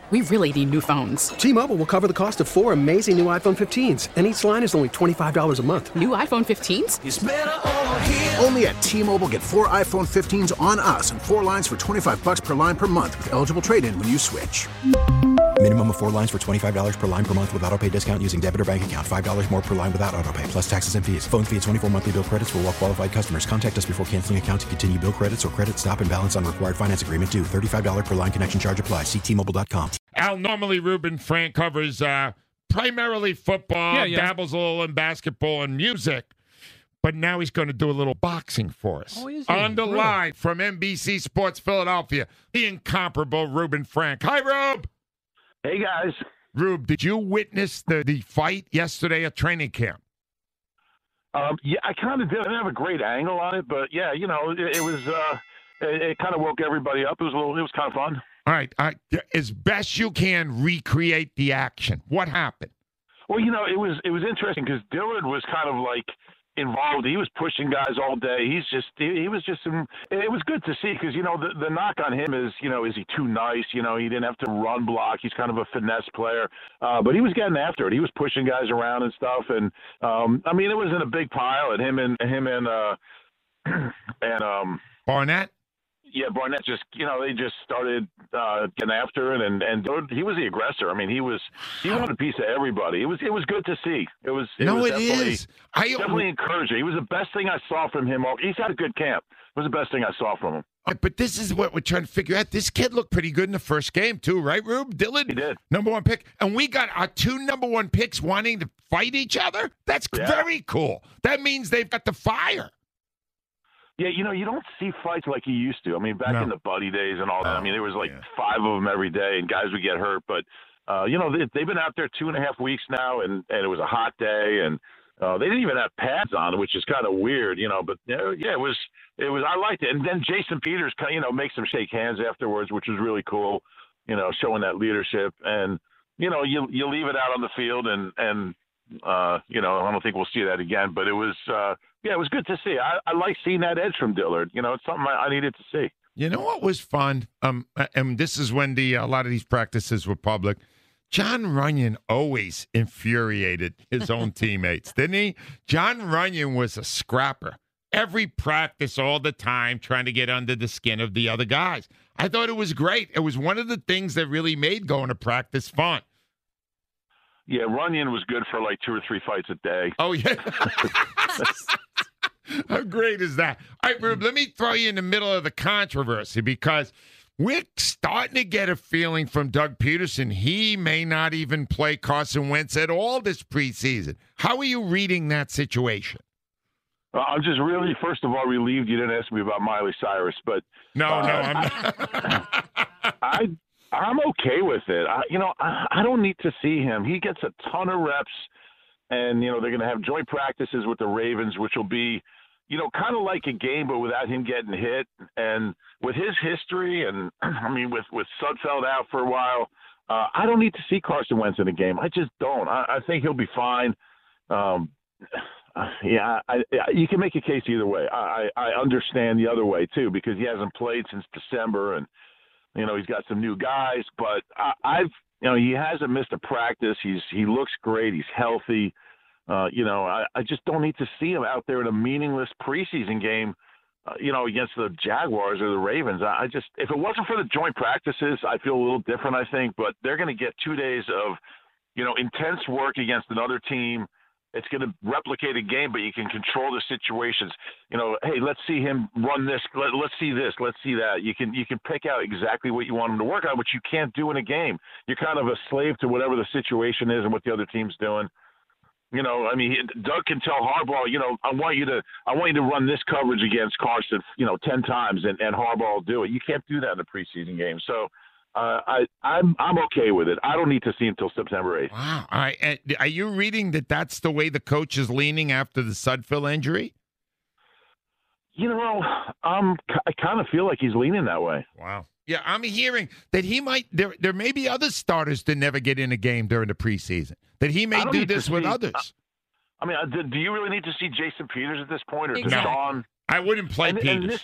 We really need new phones. T-Mobile will cover the cost of 4 amazing new iPhone 15s, and each line is only $25 a month. New iPhone 15s? It's better over here. Only at T-Mobile, get 4 iPhone 15s on us and 4 lines for $25 per line per month with eligible trade-in when you switch. Minimum of 4 lines for $25 per line per month with autopay discount using debit or bank account. $5 more per line without autopay, plus taxes and fees. Phone fee at 24 monthly bill credits for well-qualified customers. Contact us before canceling account to continue bill credits or credit stop and balance on required finance agreement due. $35 per line connection charge applies. See T-Mobile.com. Al, normally Ruben Frank covers primarily football, dabbles a little in basketball and music, but now he's going to do a little boxing for us. On the line from NBC Sports Philadelphia, the incomparable Ruben Frank. Hi, Rube. Hey, guys. Rube, did you witness the fight yesterday at training camp? Yeah, I kind of did. I didn't have a great angle on it, but yeah, you know, it was. It kind of woke everybody up. It was kind of fun. All right, as best you can, recreate the action. What happened? Well, you know, it was interesting because Dillard was kind of like involved. He was pushing guys all day. He was just. It was good to see because you know the knock on him is, you know, is he too nice? You know, he didn't have to run block. He's kind of a finesse player, but he was getting after it. He was pushing guys around and stuff. And I mean, it was in a big pile. And him and Barnett. Yeah, Barnett just, you know, they just started getting after it, and he was the aggressor. I mean, he wanted a piece of everybody. It was good to see. It was definitely encouraging. It was the best thing I saw from him. He's had a good camp. It was the best thing I saw from him. But this is what we're trying to figure out. This kid looked pretty good in the first game too, right, Rube? Dillard, he did. Number 1 pick, and we got our 2 number 1 picks wanting to fight each other. That's very cool. That means they've got the fire. Yeah, you know, you don't see fights like you used to. I mean, back in the Buddy days and all that, I mean, there was like 5 of them every day, and guys would get hurt. But, you know, they've been out there 2.5 weeks now, and it was a hot day, and they didn't even have pads on, which is kind of weird, you know. But, yeah, it was. I liked it. And then Jason Peters, you know, makes them shake hands afterwards, which was really cool, you know, showing that leadership. And, you know, you leave it out on the field, and you know, I don't think we'll see that again. But it was it was good to see. I like seeing that edge from Dillard. You know, it's something I needed to see. You know what was fun? And this is when a lot of these practices were public. John Runyon always infuriated his own teammates, didn't he? John Runyon was a scrapper. Every practice, all the time, trying to get under the skin of the other guys. I thought it was great. It was one of the things that really made going to practice fun. Yeah, Runyon was good for like 2 or 3 fights a day. Oh, yeah. How great is that? All right, Rube, let me throw you in the middle of the controversy because we're starting to get a feeling from Doug Peterson he may not even play Carson Wentz at all this preseason. How are you reading that situation? I'm just really, first of all, relieved you didn't ask me about Miley Cyrus. But no, I'm not. I'm okay with it. I don't need to see him. He gets a ton of reps, and, you know, they're going to have joint practices with the Ravens, which will be, you know, kind of like a game, but without him getting hit. And with his history, and, I mean, with Sudfeld out for a while, I don't need to see Carson Wentz in a game. I just don't. I think he'll be fine. You can make a case either way. I understand the other way, too, because he hasn't played since December, and, you know, he's got some new guys, but he hasn't missed a practice. He looks great. He's healthy. You know, I just don't need to see him out there in a meaningless preseason game, you know, against the Jaguars or the Ravens. If it wasn't for the joint practices, I feel a little different, I think, but they're going to get 2 days of, you know, intense work against another team. It's going to replicate a game, but you can control the situations. You know, hey, let's see him run this. Let's see this. Let's see that. You can pick out exactly what you want him to work on, which you can't do in a game. You're kind of a slave to whatever the situation is and what the other team's doing. You know, I mean, Doug can tell Harbaugh, you know, I want you to run this coverage against Carson, you know, 10 times, and Harbaugh will do it. You can't do that in a preseason game. So I'm okay with it. I don't need to see him until September 8th. Wow. All right. Are you reading that's the way the coach is leaning after the Sudfeld injury? You know, I kind of feel like he's leaning that way. Wow. Yeah, I'm hearing that he might. There may be other starters that never get in a game during the preseason. That he may do this with others. I mean, do you really need to see Jason Peters at this point, or Deshaun? I wouldn't play Peters. And this is.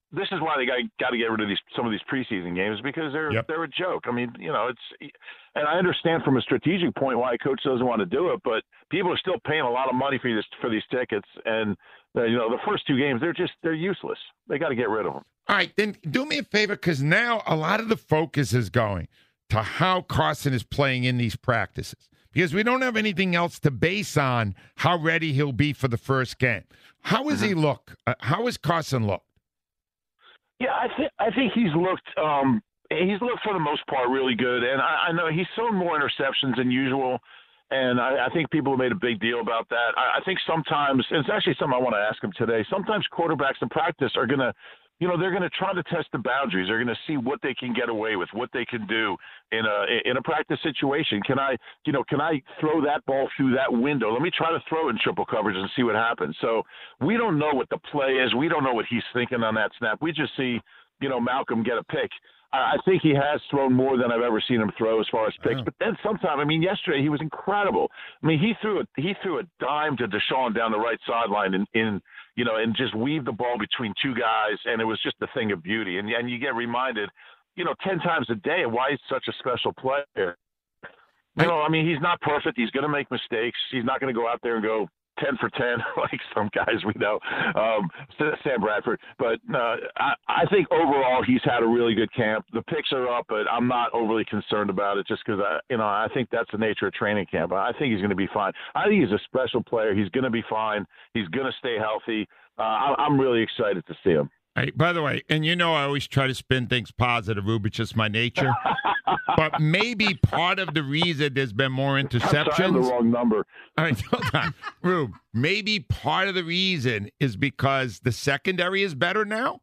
this is why they got to get rid of some of these preseason games, because they're a joke. I mean, and I understand from a strategic point why a coach doesn't want to do it, but people are still paying a lot of money for these tickets, and the first two games they're useless. They got to get rid of them. All right, then do me a favor, because now a lot of the focus is going to how Carson is playing in these practices, because we don't have anything else to base on how ready he'll be for the first game. How does he look? How has Carson looked? Yeah, I think he's looked for the most part really good, and I know he's thrown more interceptions than usual, and I think people have made a big deal about that. I think sometimes, and it's actually something I want to ask him today, sometimes quarterbacks in practice are going to, they're going to try to test the boundaries. They're going to see what they can get away with, what they can do in a practice situation. Can I throw that ball through that window? Let me try to throw it in triple coverage and see what happens. So we don't know what the play is. We don't know what he's thinking on that snap. We just see, Malcolm get a pick. I think he has thrown more than I've ever seen him throw as far as picks. But then sometime, yesterday he was incredible. He threw a dime to Deshaun down the right sideline and just weaved the ball between two guys, and it was just a thing of beauty. And you get reminded, 10 times a day of why he's such a special player. He's not perfect. He's going to make mistakes. He's not going to go out there and go 10 for 10 like some guys we know, Sam Bradford. But I think overall he's had a really good camp. The picks are up, but I'm not overly concerned about it just because, I think that's the nature of training camp. I think he's going to be fine. I think he's a special player. He's going to be fine. He's going to stay healthy. I'm really excited to see him. Hey, by the way, and I always try to spin things positive, Rube. It's just my nature. But maybe part of the reason there's been more interceptions. I have the wrong number. All right, hold on. Rube, maybe part of the reason is because the secondary is better now?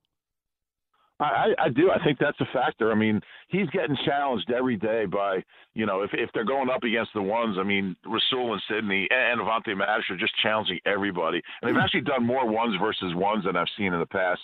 I do. I think that's a factor. He's getting challenged every day by, if they're going up against the ones, Rasul and Sidney and Avonte Maddox are just challenging everybody. And they've actually done more ones versus ones than I've seen in the past.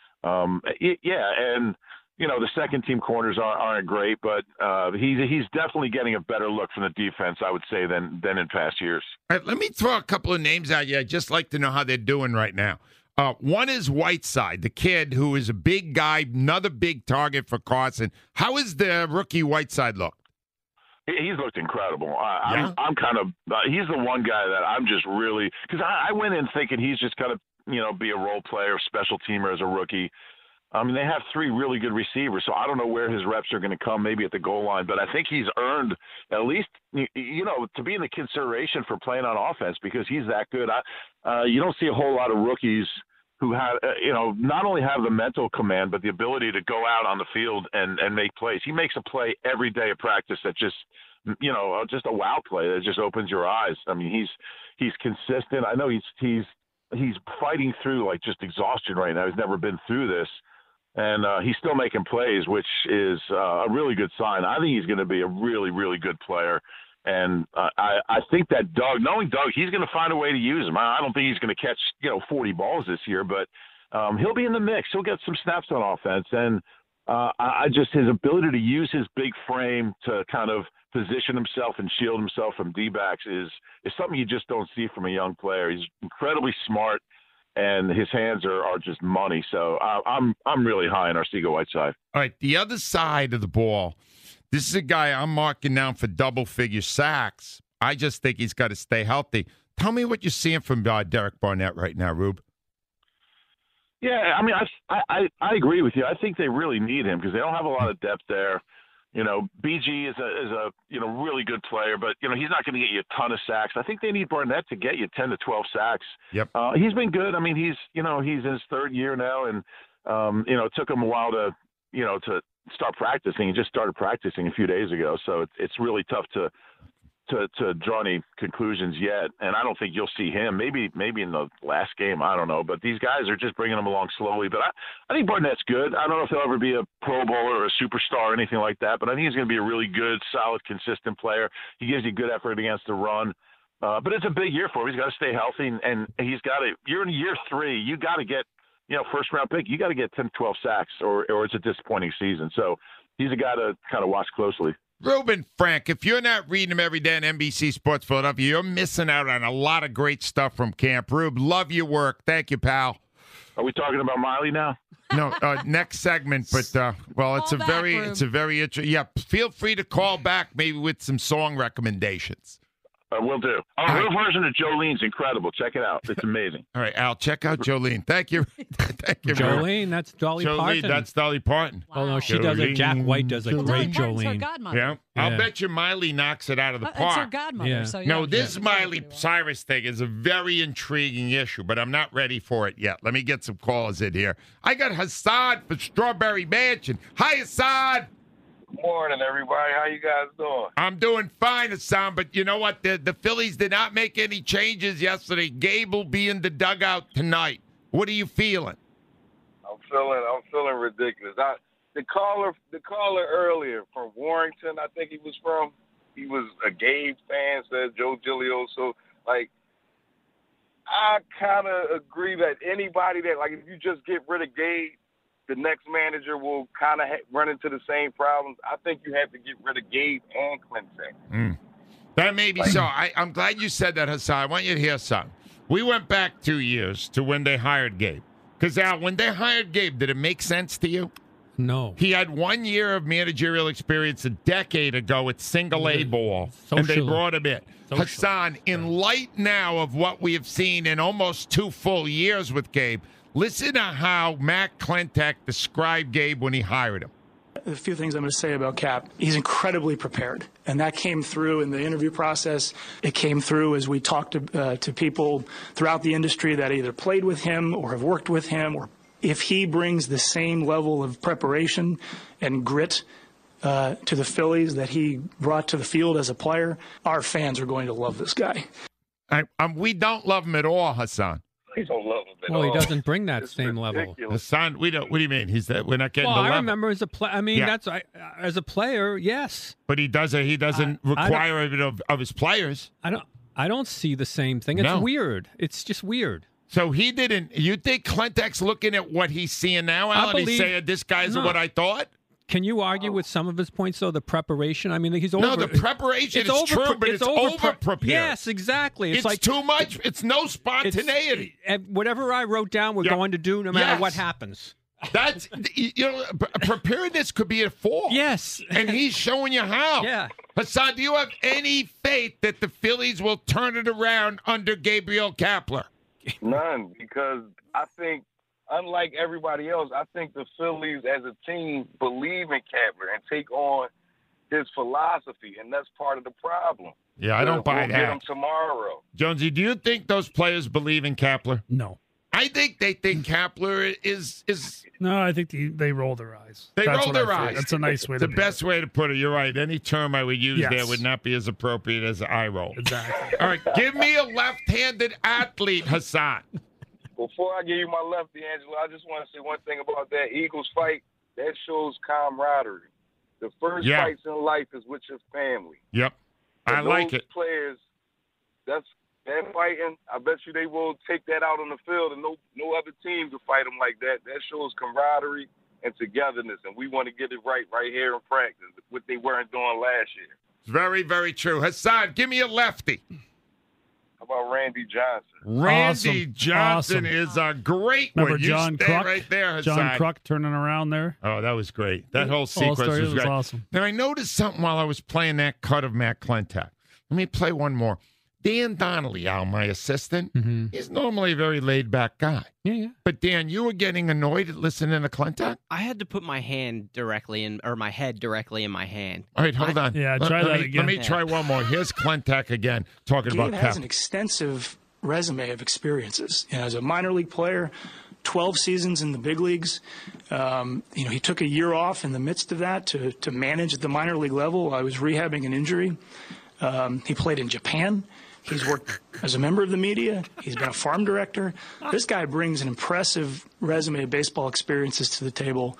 The second team corners aren't great, but he's definitely getting a better look from the defense, I would say, than in past years. All right, let me throw a couple of names at you. I'd just like to know how they're doing right now. One is Whiteside, the kid who is a big guy, another big target for Carson. How is the rookie Whiteside look? He's looked incredible. I'm kind of he's the one guy that I'm just really – because I went in thinking he's just going to, be a role player, special teamer as a rookie. They have three really good receivers, so I don't know where his reps are going to come, maybe at the goal line. But I think he's earned at least, to be in the consideration for playing on offense because he's that good. You don't see a whole lot of rookies who have, not only have the mental command, but the ability to go out on the field and make plays. He makes a play every day of practice that just, just a wow play that just opens your eyes. He's consistent. I know he's fighting through like just exhaustion right now. He's never been through this. And he's still making plays, which is a really good sign. I think he's going to be a really, really good player. And I think that knowing Doug, he's going to find a way to use him. I don't think he's going to catch, 40 balls this year, but he'll be in the mix. He'll get some snaps on offense. And his ability to use his big frame to kind of position himself and shield himself from D-backs is something you just don't see from a young player. He's incredibly smart. And his hands are just money. So I'm really high on Arcega-Whiteside. All right, the other side of the ball, this is a guy I'm marking down for double-figure sacks. I just think he's got to stay healthy. Tell me what you're seeing from Derek Barnett right now, Rube. Yeah, I agree with you. I think they really need him because they don't have a lot of depth there. BG is a really good player, but he's not going to get you a ton of sacks. I think they need Barnett to get you 10 to 12 sacks. Yep. He's been good. He's in his third year now, and it took him a while to start practicing. He just started practicing a few days ago, so it's really tough to draw any conclusions yet. And I don't think you'll see him. Maybe in the last game. I don't know. But these guys are just bringing him along slowly. But I think Barnett's good. I don't know if he'll ever be a Pro Bowler or a superstar or anything like that. But I think he's going to be a really good, solid, consistent player. He gives you good effort against the run. But it's a big year for him. He's got to stay healthy, and he's got to. You're in year 3. You got to get first round pick. You got to get 10 to 12 sacks, or it's a disappointing season. So he's a guy to kind of watch closely. Reuben Frank, if you're not reading him every day on NBC Sports Philadelphia, you're missing out on a lot of great stuff from camp. Rube, love your work. Thank you, pal. Are we talking about Miley now? No, next segment, but well, it's Call a back, very, Rube. it's a very interesting. Yeah, feel free to call back, maybe with some song recommendations. Will do. Oh, her version of Jolene's incredible. Check it out. It's amazing. All right, Al, check out Jolene. Thank you, thank you, Jolene, that's Dolly Parton. That's Dolly Parton. Oh, no, she does it. Jack White does a great Parton's her Jolene. godmother. Yeah, Yeah. I'll bet you Miley knocks it out of the It's her park. godmother. Yeah. So No, yeah, this yeah. Miley Cyrus thing is a very intriguing issue, but I'm not ready for it yet. Let me get some calls in here. I got Hassan for Strawberry Mansion. Hi, Hassan. Morning, everybody. How you guys doing? I'm doing fine, Hassan, but you know what? The Phillies did not make any changes yesterday. Gabe will be in the dugout tonight. What are you feeling? I'm feeling ridiculous. The caller earlier from Warrington, I think he was a Gabe fan, said Joe Giglio. So, I kind of agree that anybody that, if you just get rid of Gabe, the next manager will kind of run into the same problems. I think you have to get rid of Gabe and Clinton. That may be so. I'm glad you said that, Hassan. I want you to hear something. We went back 2 years to when they hired Gabe. Because, Al, when they hired Gabe, did it make sense to you? No. He had 1 year of managerial experience a decade ago at single A ball, and they Social. brought him in. Social. Hassan, in light now of what we have seen in almost 2 full years with Gabe, listen to how Matt Klentak described Gabe when he hired him. A few things I'm going to say about Cap. He's incredibly prepared, and that came through in the interview process. It came through as we talked to people throughout the industry that either played with him or have worked with him. Or if he brings the same level of preparation and grit to the Phillies that he brought to the field as a player, our fans are going to love this guy. We don't love him at all, Hassan. He don't love him at Well, all. he doesn't bring that It's same level. ridiculous. Hassan, we don't. What do you mean? We're not getting Well, the I level. remember as a player. I mean, Yeah. as a player, yes. But he doesn't. He doesn't require it of his players. I don't see the same thing. It's No. weird. It's just weird. So he didn't. You think Klentak's looking at what he's seeing now, Al, and he's saying this guy's No. what I thought? Can you argue with some of his points, though? The preparation. I mean, he's over. No, the preparation is true, but it's over-prepared. Yes, exactly. It's like too much. It's no spontaneity. Whatever I wrote down, we're going to do no matter what happens. That's preparedness could be at fault. Yes, and he's showing you how. Yeah, Hassan, do you have any faith that the Phillies will turn it around under Gabriel Kapler? None, because I think, unlike everybody else, I think the Phillies as a team believe in Kapler and take on his philosophy, and that's part of the problem. Yeah, I don't buy We'll that. get him tomorrow. Jonesy, do you think those players believe in Kapler? No. I think they think Kapler is. No, I think they roll their eyes. They That's roll what their I eyes. think. That's a nice way to The best way to put it. You're right. Any term I would use Yes. there would not be as appropriate as eye roll. Exactly. All right, give me a left-handed athlete, Hassan. Before I give you my lefty, Angela, I just want to say one thing about that Eagles fight. That shows camaraderie. The first fights in life is with your family. Yep, And I like those it. Players, that fighting, I bet you they will take that out on the field, and no other team can fight them like that. That shows camaraderie and togetherness, and we want to get it right here in practice, what they weren't doing last year. It's very, very true. Hassan, give me a lefty. How about Randy Johnson? Randy Awesome. Johnson Awesome. is a great Remember one. John you stay Kruk? right there, Hassan. John Kruk turning around there. Oh, that was great. That whole sequence story was was great. awesome. Now, I noticed something while I was playing that cut of Matt Klentak. Let me play one more. Dan Donnelly, Al, my assistant, he's normally a very laid-back guy. Yeah. But, Dan, you were getting annoyed at listening to Klentak? I had to put my hand directly in, or my head directly in my hand. All right, hold on. Yeah, try that again. Let me try one more. Here's Klentak again talking Gabe about has Cap. an extensive resume of experiences. As a minor league player, 12 seasons in the big leagues. He took a year off in the midst of that to manage at the minor league level. I was rehabbing an injury. He played in Japan. He's worked as a member of the media. He's been a farm director. This guy brings an impressive resume of baseball experiences to the table.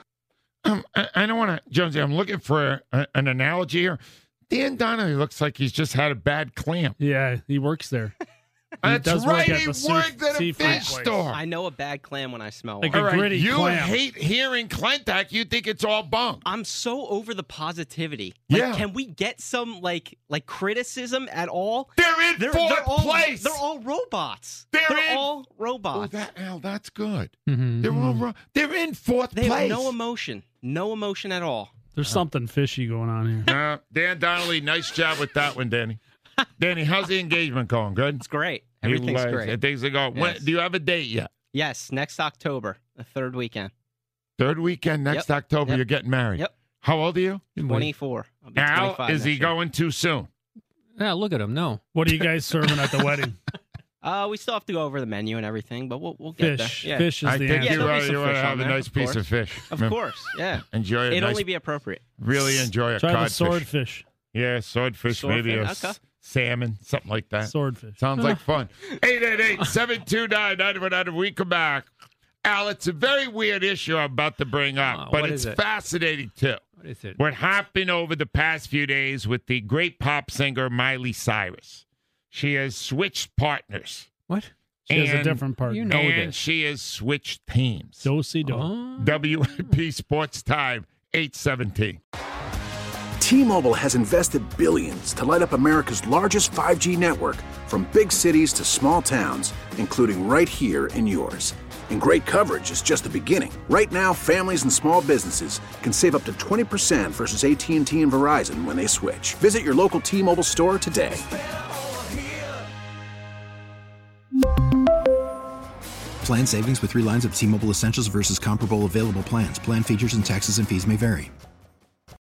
I don't want to, Jonesy, I'm looking for an analogy here. Dan Donnelly looks like he's just had a bad clamp. Yeah, he works there. That's does work right. at He the worked at a seafood fish place. store. I know a bad clam when I smell Like one. a All right, gritty you clam. hate hearing Clentac. You think it's all bunk. I'm so over the positivity. Yeah. Can we get some like criticism at all? They're in fourth place. They're all robots. They're in- all robots. That's good. Mhm, They're in fourth They place. have no emotion. No emotion at all. There's something fishy going on here. Dan Donnelly, nice job with that one, Danny. Danny, how's the engagement going? Good? It's great. Everything's great. Things are going. Yes. Do you have a date yet? Yes, next October, the third weekend. Third weekend next Yep. October, Yep. you're getting married. Yep. How old are you? 24. I'll be Al, 25 is he next year. going too soon? Yeah, look at him. No. What are you guys serving at the wedding? We still have to go over the menu and everything, but we'll get Fish. there. Yeah. Fish is I the think answer. you there'll be some want to fish have on a there, nice of piece course. of fish. Of course, yeah. Enjoy it. It'd Nice, only be appropriate. really enjoy a Try the codfish. swordfish. Yeah, swordfish, maybe a Swordfish, okay. salmon, something like that. Swordfish. Sounds like fun. 888-729-9100. We come back. Al, it's a very weird issue I'm about to bring up, but what it's is it? fascinating, too. What is it? What happened over the past few days with the great pop singer Miley Cyrus. She has switched partners. What? She has a And- different partner. You know and this. she has switched teams. Do-si-do. Oh. WNP Sports Time, 8:17. T-Mobile has invested billions to light up America's largest 5G network, from big cities to small towns, including right here in yours. And great coverage is just the beginning. Right now, families and small businesses can save up to 20% versus AT&T and Verizon when they switch. Visit your local T-Mobile store today. Plan savings with 3 lines of T-Mobile Essentials versus comparable available plans. Plan features and taxes and fees may vary.